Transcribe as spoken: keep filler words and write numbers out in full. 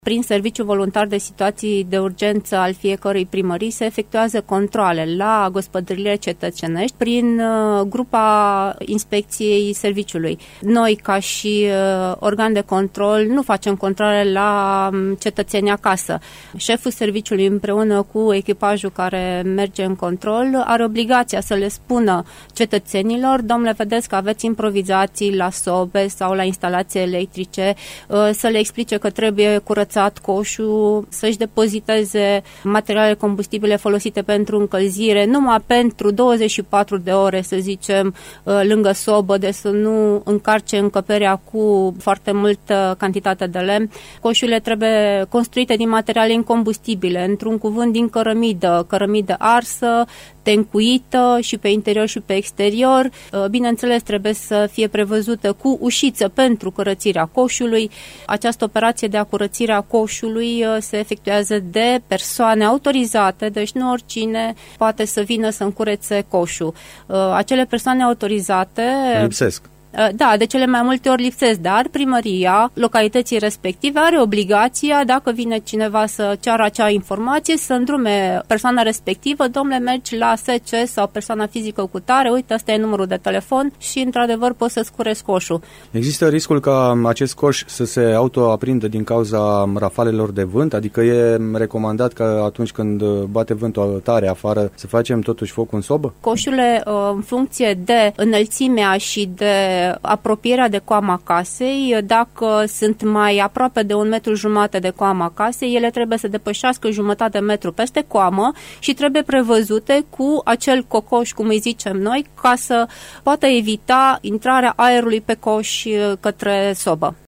Prin serviciul voluntar de situații de urgență al fiecărui primării se efectuează controale la gospodăriile cetățenești prin grupa inspecției serviciului. Noi, ca și organ de control, nu facem controle la cetățenii acasă. Șeful serviciului, împreună cu echipajul care merge în control, are obligația să le spună cetățenilor: domnule, vedeți că aveți improvizații la sobe sau la instalații electrice, să le explice că trebuie curățat coșul, să-și depoziteze materiale combustibile folosite pentru încălzire numai pentru douăzeci și patru de ore, să zicem, lângă sobă, de să nu încarce încăperea cu foarte multă cantitate de lemn. Coșurile trebuie construite din materiale incombustibile, într-un cuvânt din cărămidă, cărămidă arsă, tencuită și pe interior și pe exterior. Bineînțeles, trebuie să fie prevăzută cu ușiță pentru curățirea coșului. Această operație de a curățire a coșului se efectuează de persoane autorizate, deci nu oricine poate să vină să încurețe coșul. Acele persoane autorizate lipsesc. Da, de cele mai multe ori lipsesc, dar primăria localității respective are obligația, dacă vine cineva să ceară acea informație, să îndrume persoana respectivă: domnule, mergi la S C sau persoana fizică cu tare, uite, ăsta e numărul de telefon și, într-adevăr, poți să-ți cureți coșul. Există riscul ca acest coș să se autoaprindă din cauza rafalelor de vânt? Adică e recomandat că atunci când bate vântul tare afară să facem totuși foc în sobă? Coșurile, în funcție de înălțimea și de apropierea de coama casei, dacă sunt mai aproape de un metru jumate de coama casei, ele trebuie să depășească jumătate de metru peste coamă și trebuie prevăzute cu acel cocoș, cum îi zicem noi, ca să poată evita intrarea aerului pe coș către sobă.